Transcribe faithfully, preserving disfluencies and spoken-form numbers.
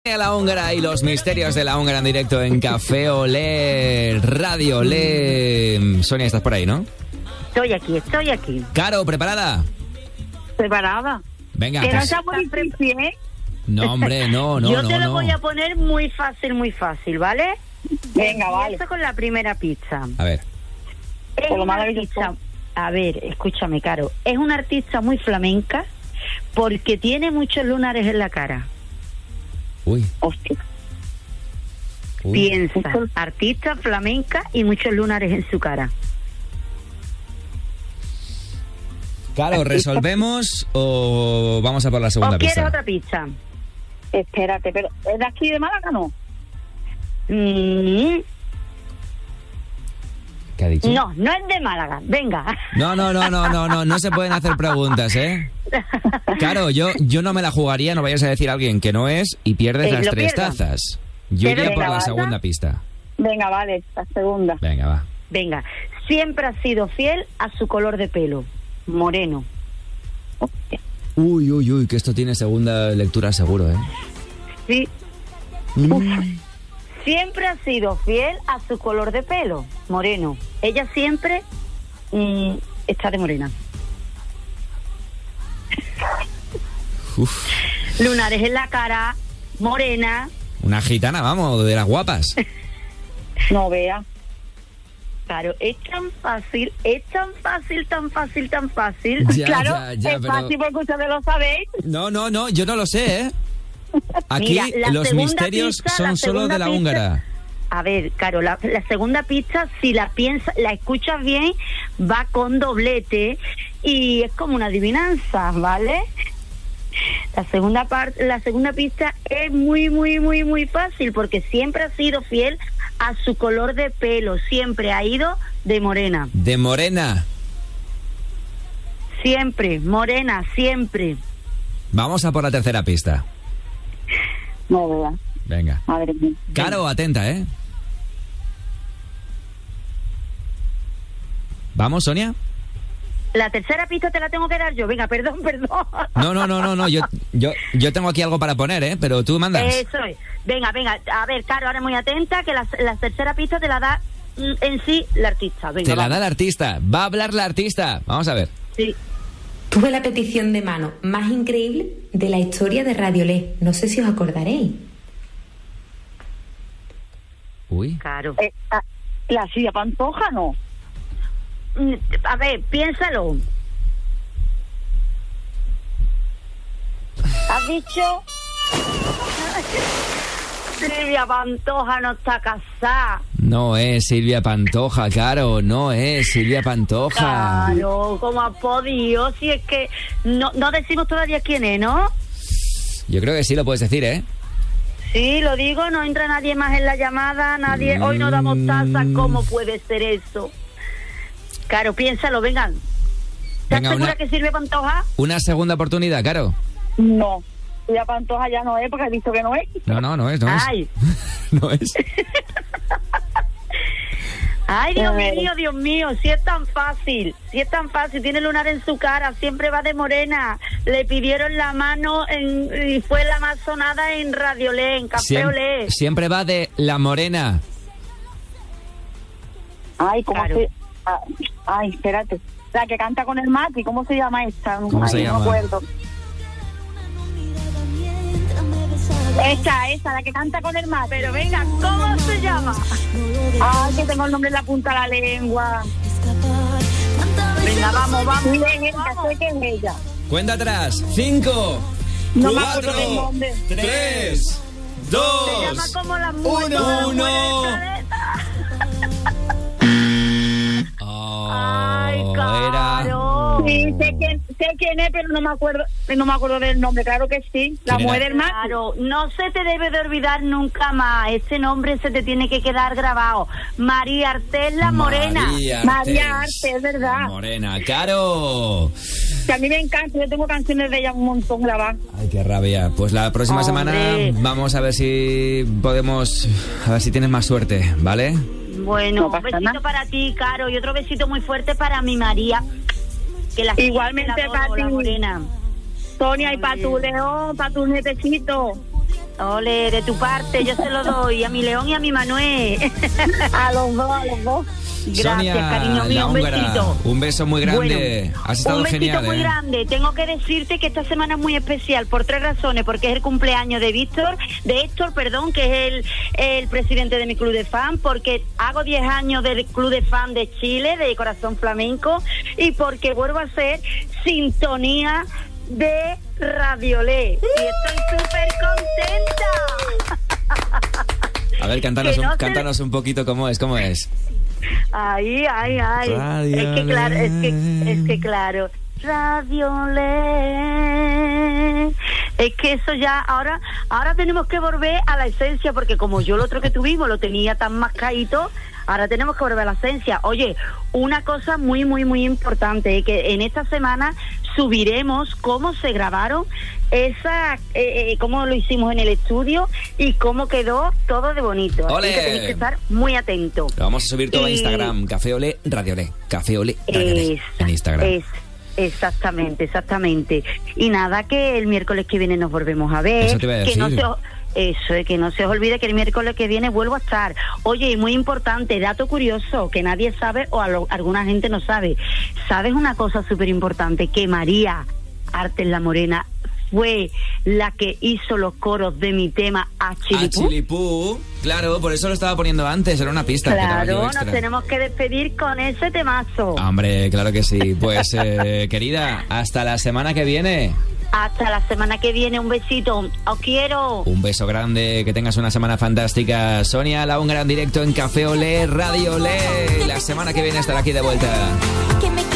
La húngara y los misterios de la húngara en directo en Café Olé, Radio Olé. Sonia, estás por ahí, ¿no? Estoy aquí, estoy aquí. Caro, ¿preparada? ¿Preparada? Venga. Que no sea muy difícil, ¿eh? No, hombre, no, no, Yo no, te lo no. voy a poner muy fácil, muy fácil, ¿vale? Venga, vale. Empiezo con la primera pizza. A ver. Es Por lo una malo que yo artista... A ver, escúchame, Caro. Es una artista muy flamenca porque tiene muchos lunares en la cara. Uy. Hostia. Uy. Piensa, artista flamenca y muchos lunares en su cara. Caro, ¿resolvemos o vamos a por la segunda ¿O quieres pista? otra pizza? Espérate, pero ¿es de aquí de Málaga, no? Mm, ¿Qué ha dicho? no, no es de Málaga. Venga. No, no, no, no, no, no, no se pueden hacer preguntas, ¿eh? Claro, yo, yo no me la jugaría, no vayas a decir a alguien que no es y pierdes Eh, las lo tres pierdo. tazas. Yo Pero iría por venga, la ¿basta? segunda pista. Venga, vale, la segunda. Venga, va. Venga, siempre ha sido fiel a su color de pelo, moreno. Hostia. Uy, uy, uy, que esto tiene segunda lectura seguro, ¿eh? Sí, Mm. siempre ha sido fiel a su color de pelo, moreno. Ella siempre mm, está de morena. Uf. Lunares en la cara, morena. Una gitana, vamos, de las guapas. No vea. Claro, es tan fácil, es tan fácil, tan fácil, tan fácil. Ya, claro, ya, ya, es pero- fácil porque ustedes lo sabéis. No, no, no, yo no lo sé, ¿eh? Aquí Mira, la los segunda misterios pista, son la solo segunda de la pista- húngara. A ver, Caro, la, la segunda pista, si la piensas, la escuchas bien, va con doblete y es como una adivinanza, ¿vale? La segunda parte, la segunda pista es muy, muy, muy, muy fácil porque siempre ha sido fiel a su color de pelo, siempre ha ido de morena, De morena. siempre, morena, siempre. Vamos a por la tercera pista. No vea. Venga. Madre mía. Caro, atenta, ¿eh? ¿Vamos, Sonia? La tercera pista te la tengo que dar yo, venga, perdón, perdón. No, no, no, no, no. Yo, yo, yo tengo aquí algo para poner, ¿eh? Pero tú mandas. Eso es. Venga, venga, a ver, Caro, ahora muy atenta, que la, la tercera pista te la da mm, en sí la artista. Venga, Te la vamos. da el artista. Va a hablar la artista. Vamos a ver. Sí. Tuve la petición de mano más increíble de la historia de Radio Olé. No sé si os acordaréis. Uy. Claro. Eh, ah, la Silvia Pantoja, no. Mm, A ver, piénsalo. ¿Has dicho? Silvia Pantoja no está casada. No es Silvia Pantoja, Caro. No es Silvia Pantoja. Claro, ¿cómo ha podido? Si es que no, no decimos todavía quién es, ¿no? Yo creo que sí lo puedes decir, ¿eh? Sí, lo digo, no entra nadie más en la llamada, nadie, hoy no damos taza, ¿cómo puede ser eso? Claro, piénsalo, vengan. ¿Estás Venga, segura una- que sirve Pantoja? Una segunda oportunidad, Caro. No. Silvia Pantoja ya no es porque he visto que no es. No, no, no es, no es. Ay, No es. ay, Dios A ver. mío, Dios mío, si es tan fácil, si es tan fácil, tiene lunar en su cara, siempre va de morena, le pidieron la mano en, y fue la más sonada en Radio Olé, en Café Siem- Olé. siempre va de la morena. Ay, ¿cómo Claro. se...? ah, Ay, espérate. La que canta con el Mati, ¿cómo se llama esta? ¿Cómo Ay, se no llama? me acuerdo. Esa, esa, la que canta con el Mati. Pero venga, ¿cómo se llama? Ay, que tengo el nombre en la punta de la lengua. Venga, vamos, vamos, Sí, es vamos, ella, vamos. sé que es ella. Cuenta atrás. Cinco, No me acuerdo del cuatro, nombre. tres, Se llama dos, como la muerte, uno, la uno. muerte. Oh, Ay, era... Caro. Sí, sé quién, sé quién es, pero no me acuerdo, no me acuerdo del nombre. Claro que sí, la ¿Quién mujer era? del Mati. Claro, no se te debe de olvidar nunca más. Ese nombre se te tiene que quedar grabado. María Artés la Morena. María María Artés, Artés, es verdad. la Morena. Caro. Que a mí me encanta, yo tengo canciones de ella un montón grabadas. Ay, qué rabia. Pues la próxima Hombre. semana vamos a ver si podemos... A ver si tienes más suerte, ¿vale? Bueno, No un pasa besito nada. para ti, Caro, y otro besito muy fuerte para mi María. Que la Igualmente que la adoro, para ti. la Morena. Sonia, y Hombre. para tu León, para tu nietecito. Ole, de tu parte, yo se lo doy a mi León y a mi Manuel. A los dos, a los dos. Gracias, Sonia, cariño mío, la un húngara, besito. un beso muy grande. Bueno, Has estado un besito genial, muy ¿eh? grande. Tengo que decirte que esta semana es muy especial por tres razones, porque es el cumpleaños de Víctor, de Héctor, perdón, que es el, el presidente de mi club de fan, porque hago diez años del club de fan de Chile, de Corazón Flamenco, y porque vuelvo a ser sintonía de Radiolé. Y estoy súper contenta. A ver, cántanos, Que no un, se- cántanos un poquito cómo es, cómo es. Ay, ay, ay. Radiolé. Es que claro, es que, es que claro. Radiolé. Es que eso ya, ahora, ahora tenemos que volver a la esencia, porque como yo lo otro que tuvimos lo tenía tan mascadito, ahora tenemos que volver a la esencia. Oye, una cosa muy, muy, muy importante, eh, que en esta semana subiremos cómo se grabaron esa, eh, eh, cómo lo hicimos en el estudio y cómo quedó todo de bonito. Así ¡Ole! que tenéis que estar muy atentos. Lo vamos a subir todo a Y- Instagram. Café Olé, Radio Olé. Café Olé, Radio Olé. Esa- En Instagram. es- exactamente, exactamente. Y nada, que el miércoles que viene nos volvemos a ver. Eso te iba a Que no decir. se os- eso es, que no se os olvide que el miércoles que viene vuelvo a estar. Oye, y muy importante, dato curioso, que nadie sabe o a lo- alguna gente no sabe. ¿Sabes una cosa súper importante? Que María Artes La Morena fue la que hizo los coros de mi tema A A Chilipú. Chilipú. Claro, por eso lo estaba poniendo antes. Era una pista que daba yo Claro, extra. nos tenemos que despedir con ese temazo. Hombre, claro que sí. Pues, eh, querida, hasta la semana que viene. Hasta la semana que viene, un besito. Os quiero. Un beso grande, que tengas una semana fantástica. Sonia, la húngara en directo en Café Olé, Radio Olé. La semana que viene estará aquí de vuelta. Que me